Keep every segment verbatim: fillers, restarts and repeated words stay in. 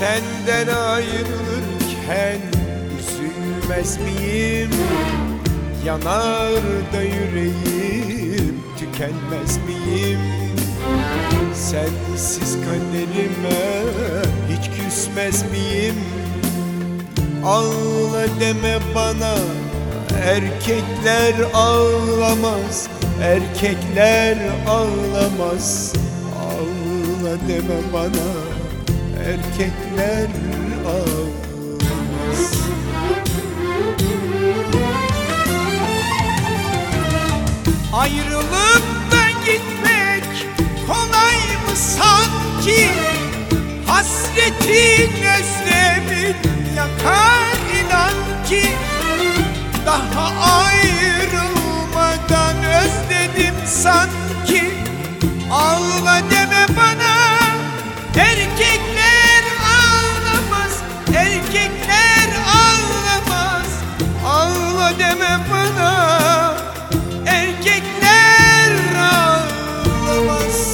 Senden ayrılırken üzülmez miyim? Yanar da yüreğim, tükenmez miyim? Sensiz kaderime hiç küsmez miyim? Ağla deme bana, erkekler ağlamaz, erkekler ağlamaz. Ağla deme bana, erkekler ağlamaz. Ayrılıp da gitmek kolay mı sanki? Hasretin özlemin yakar inan ki. Daha ayrılmadan özledim sanki. Ağla deme bana, erkekler ağlamaz, erkekler ağlamaz. Ağla deme bana, erkekler ağlamaz.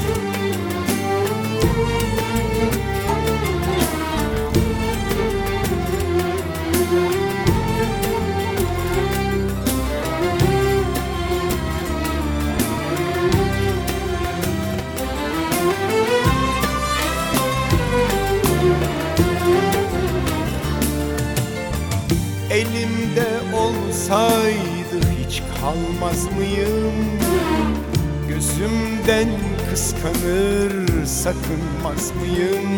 Elimde olsaydı hiç kalmaz mıyım? Gözümden kıskanır sakınmaz mıyım?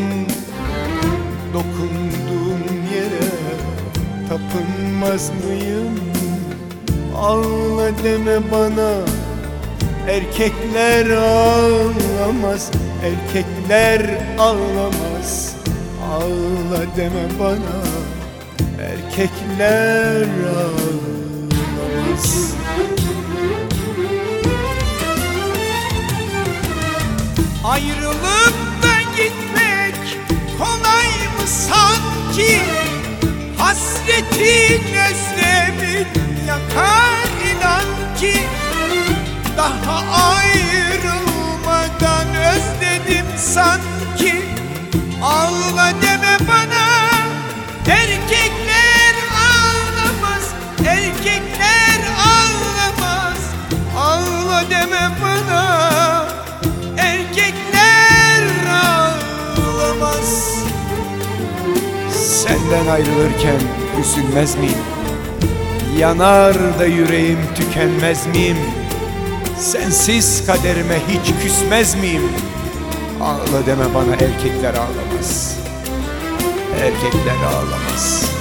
Dokunduğum yere tapınmaz mıyım? Ağla deme bana, erkekler ağlamaz, erkekler ağlamaz. Ağla deme bana, erkekler ağlamaz. Ayrılıp da gitmek kolay mı sanki? Hasretin özlemin yakar inan ki. Daha ayrılmadan özledim sanki. Ağla deme bana, erkekler ağlamaz, erkekler ağlamaz. Ağla deme bana, erkekler ağlamaz. Senden ayrılırken üzülmez miyim? Yanar da yüreğim, tükenmez miyim? Sensiz kaderime hiç küsmez miyim? Ağla deme bana, erkekler ağlamaz, erkekler ağlamaz.